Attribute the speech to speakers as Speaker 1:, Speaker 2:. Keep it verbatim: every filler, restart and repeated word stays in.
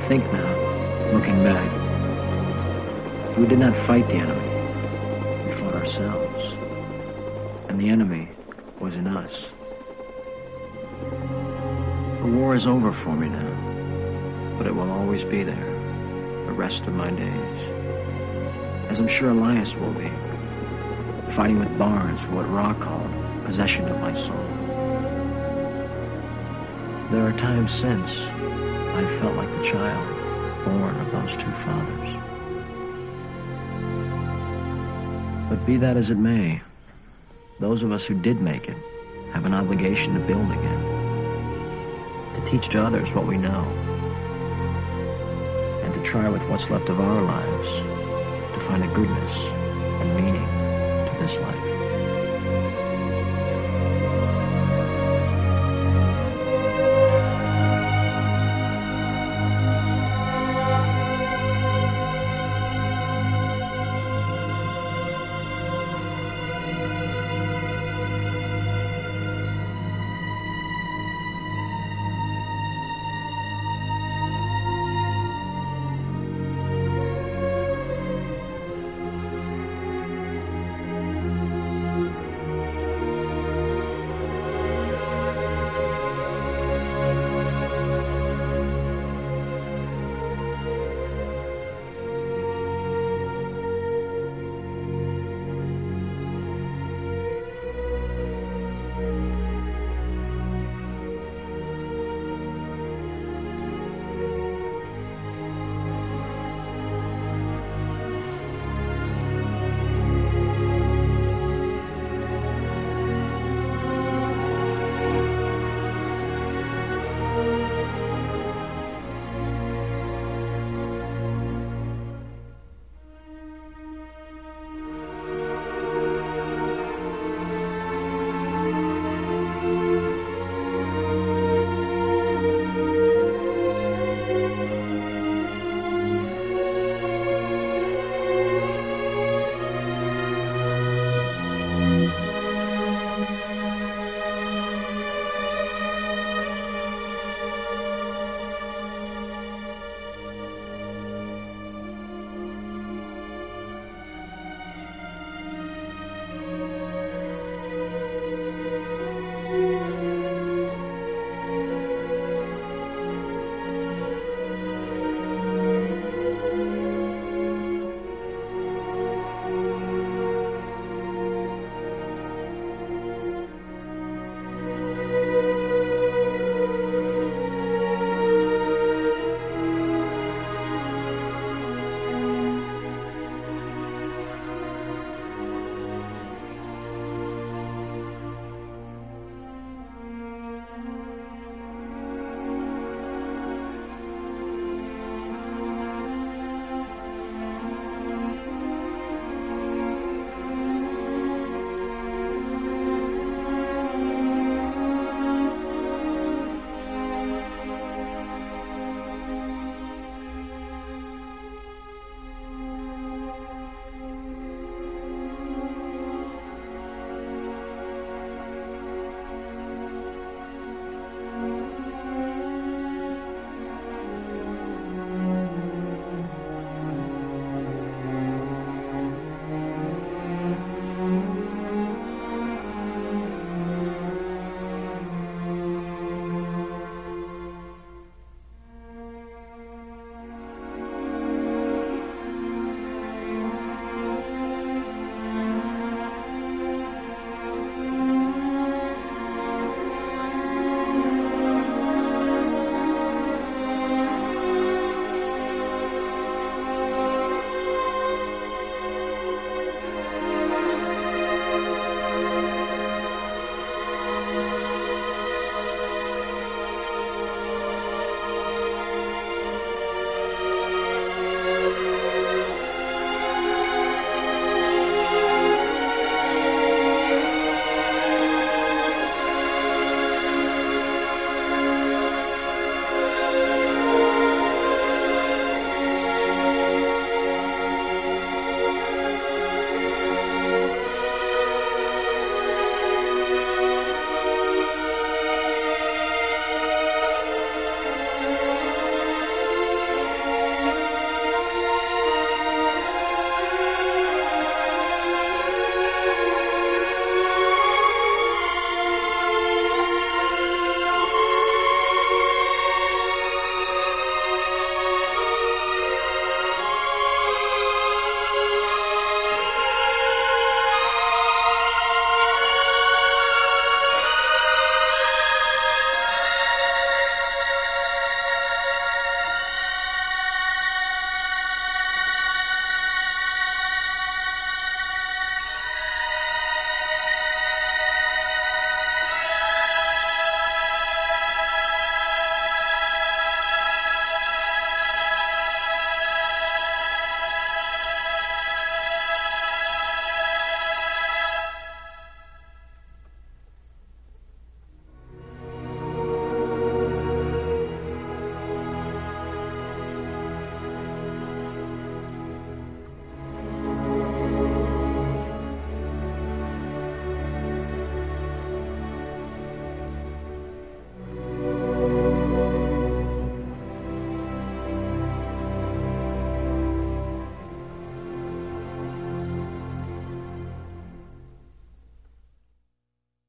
Speaker 1: think now, looking back, we did not fight the enemy. We fought ourselves. And the enemy was in us. The war is over for me now, but it will always be there, the rest of my days. As I'm sure Elias will be, fighting with Barnes for what Ra called possession of my soul. There are times since I've felt like the child born of those two fathers. But be that as it may, those of us who did make it have an obligation to build again, to teach to others what we know, and to try with what's left of our lives to find a goodness and meaning to this life.